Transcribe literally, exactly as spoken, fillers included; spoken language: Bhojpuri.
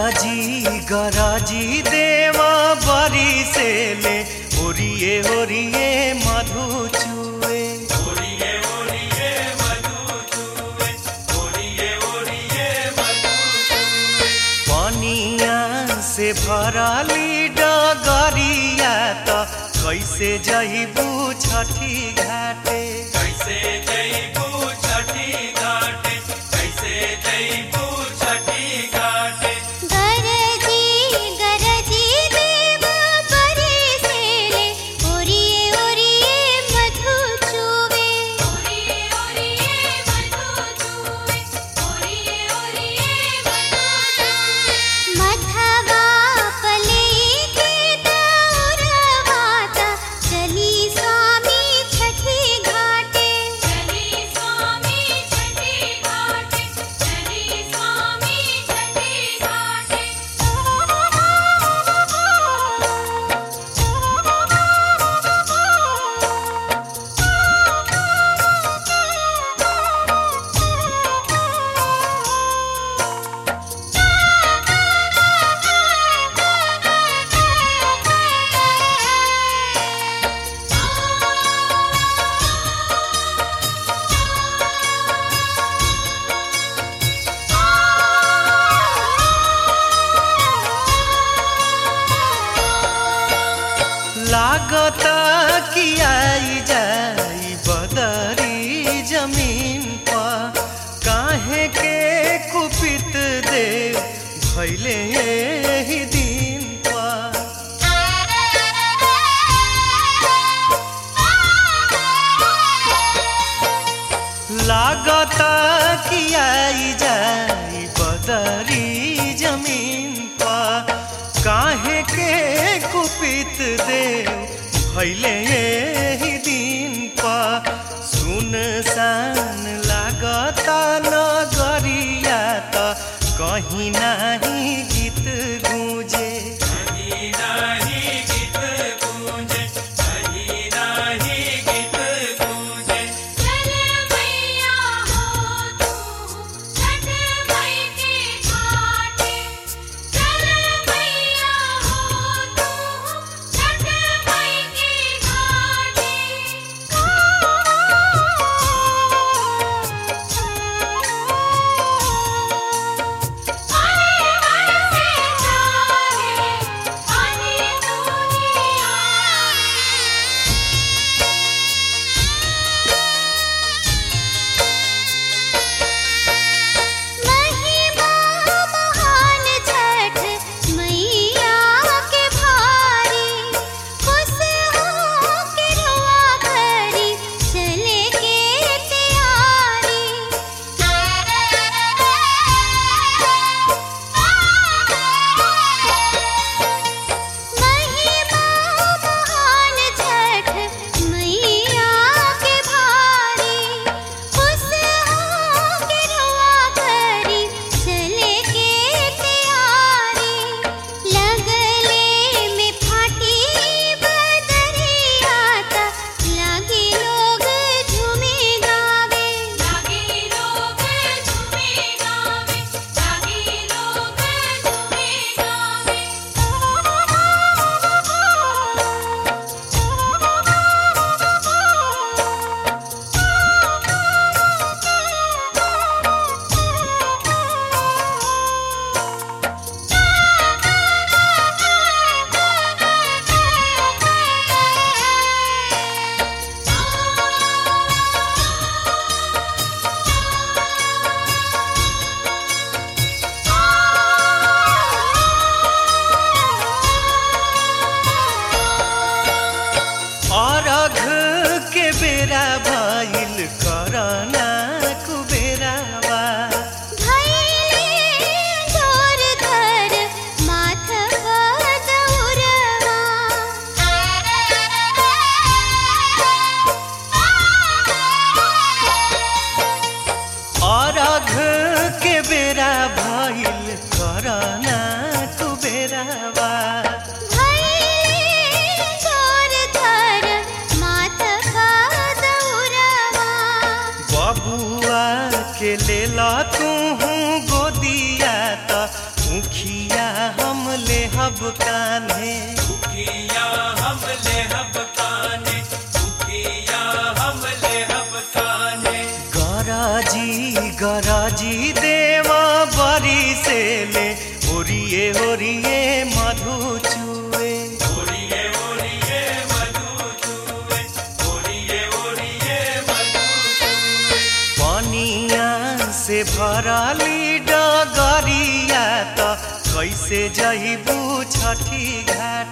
गरजी गरजी देवा बरिसेले ओरिए ओरिए मधु चुए ओरिए ओरिए मधु चुए ओरिए ओरिए मधु चुए। पनिया से भरली डगरिया त कैसे जइबू छठी घाटे कैसे जइबू छठी घाटे कैसे जइबू छठी घाटे। गरजी गरजी देवा बरिसेले ओरिए ओरिए मधु चुवे ओरिए ओरिए मधु चुवे ओरिए ओरिए मधु चुवे। मधवा पले के दौरवाता चली स्वामी छठी घाटे चली स्वामी छठी घाटे चली स्वामी छठी घाटे। लागता कि आई जाई बदरी जमीन पर काहे के कुपित देव भैले एही दिन पर। लागता कि आई जाई बदरी जमीन पर काहे के कुपित देव भैले एही दिन पर। सुनसान लागता नगरिया त कहीं नाही गीत गूंजे कहीं नाही गीत गूंजे कहीं नाही गीत गूंजे। चल मैया हो तू छठ मई के घाटे चल मैया हो तू छठ मई के घाटे। अरे उखिया हम लेहब कान्हे उखिया हम लेहब काने उखिया हम लेहब काने गराजी गराजी देवा बरी से ले ओरिए ओरिए मधु चुए ओरिए ओरिए मधु चुए ओरिए ओरिए मधु चुए पनिया से भरली डगरिया त कैसे जइबू छठी घाट